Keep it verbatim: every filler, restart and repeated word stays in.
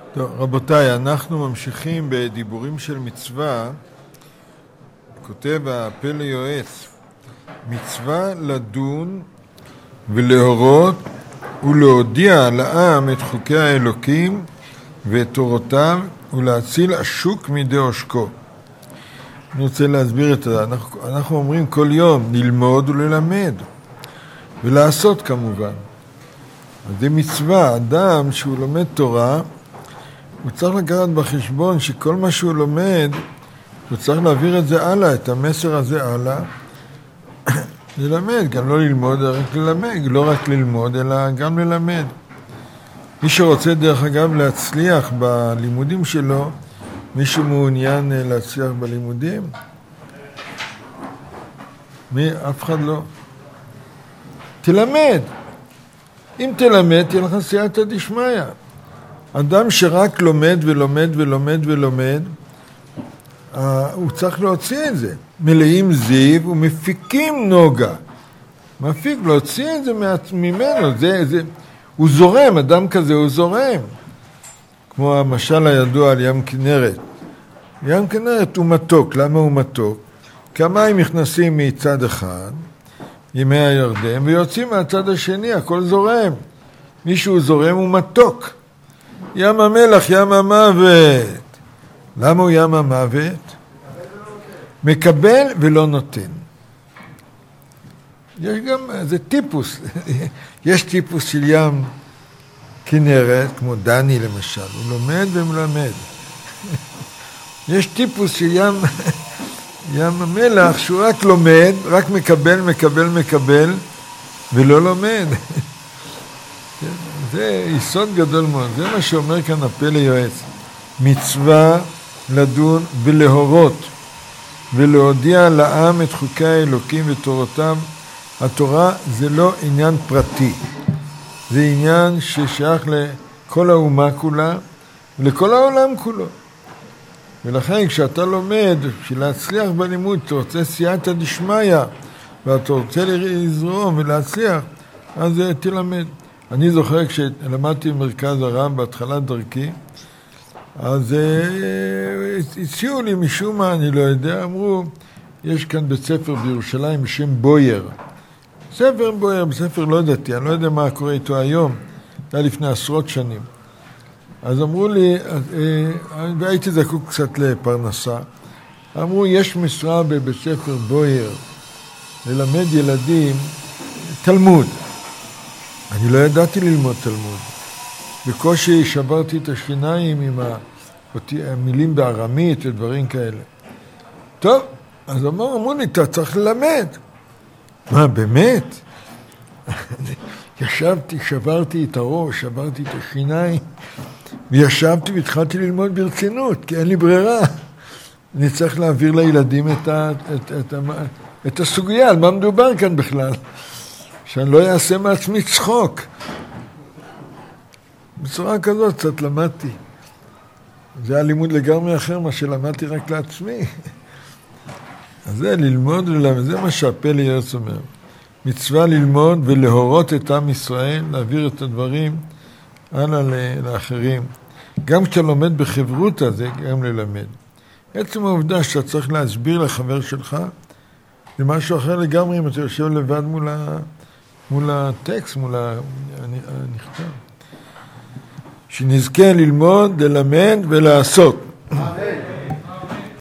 טוב, רבותיי, אנחנו ממשיכים בדיבורים של מצווה. כותב הפלא יועץ, מצווה לדון ולהורות ולהודיע לעם את חוקי האלוקים ואת תורותיו ולהציל השוק מידי עושקו. אני רוצה להסביר את זה. אנחנו, אנחנו אומרים כל יום ללמוד וללמד ולעשות כמובן. אז זה מצווה. אדם שהוא לומד תורה, הוא צריך לקחת בחשבון שכל מה שהוא לומד, הוא צריך להעביר את זה הלאה, את המסר הזה הלאה. ללמד, גם לא ללמוד, רק ללמד, לא רק ללמוד, אלא גם ללמד. מי שרוצה דרך אגב להצליח בלימודים שלו, מישהו מעוניין להצליח בלימודים? מי? אף אחד לא. תלמד. אם תלמד, תהיה לך סייעתא דשמיא. אדם שרק לומד ולומד ולומד ולומד, הוא צריך להוציא את זה. מלאים זיו ומפיקים נוגה. מפיק, להוציא את זה ממנו. זה, זה, הוא זורם, אדם כזה הוא זורם. כמו המשל הידוע על ים כנרת. ים כנרת הוא מתוק. למה הוא מתוק? כי המים נכנסים מצד אחד, ימי הירדן, ויוצאים מהצד השני, הכל זורם. מישהו זורם הוא מתוק. ים המלח, ים המוות. למה הוא ים המוות? מקבל ולא נותן. יש גם, זה טיפוס. יש טיפוס של ים כנרת, כמו דני למשל. הוא לומד ומלמד. יש טיפוס של ים, ים המלח, שהוא רק לומד, רק מקבל, מקבל, מקבל, ולא לומד. זה יסוד גדול מאוד. זה מה שאומר כאן הפלא יועץ. מצווה לדון ולהורות ולהודיע לעם את חוקי האלוקים ותורותיו. התורה זה לא עניין פרטי. זה עניין ששייך לכל האומה כולה ולכל העולם כולו. ולכן כשאתה לומד, בשביל להצליח בלימוד, אתה רוצה סייעתא דשמיא, ואתה רוצה לזרום ולהצליח, אז תלמד. אני זוכר כשלמדתי במרכז הרב בהתחלת דרכי, אז הציעו לי משום מה, אני לא יודע, אמרו, יש כאן בית ספר בירושלים בשם בויר. ספר בויר, בספר לא דתי, אני לא יודע מה קורה איתו היום, זה היה לפני עשרות שנים. אז אמרו לי, והייתי זקוק קצת לפרנסה, אמרו, יש משרה בבית ספר בויר, ללמד ילדים תלמוד. אני לא ידעתי ללמוד תלמוד. בקושי שברתי את השיניים עם המילים בארמית ודברים כאלה. טוב, אז אמרו, אמרו לי, אתה צריך ללמד. מה, באמת? ישבתי, שברתי את הראש, שברתי את השיניים, וישבתי והתחלתי ללמוד ברצינות, כי אין לי ברירה. אני צריך להעביר לילדים את, ה, את, את, את, את הסוגיה, על מה מדובר כאן בכלל. שאני לא אעשה מעצמי צחוק. בצורה כזאת קצת למדתי. זה היה לימוד לגמרי אחר, מה שלמדתי רק לעצמי. אז זה ללמוד וללמד, זה מה שהפלא יועץ אומר. מצווה ללמוד ולהורות את עם ישראל, להעביר את הדברים הלאה לאחרים. גם כשאתה לומד בחברותא, זה גם ללמד. עצם העובדה שאתה צריך להסביר לחבר שלך, זה משהו אחר לגמרי אם אתה יושב לבד מול, ה... מול הטקסט, מול הנכתב. שנזכה ללמוד, ללמד ולעשות.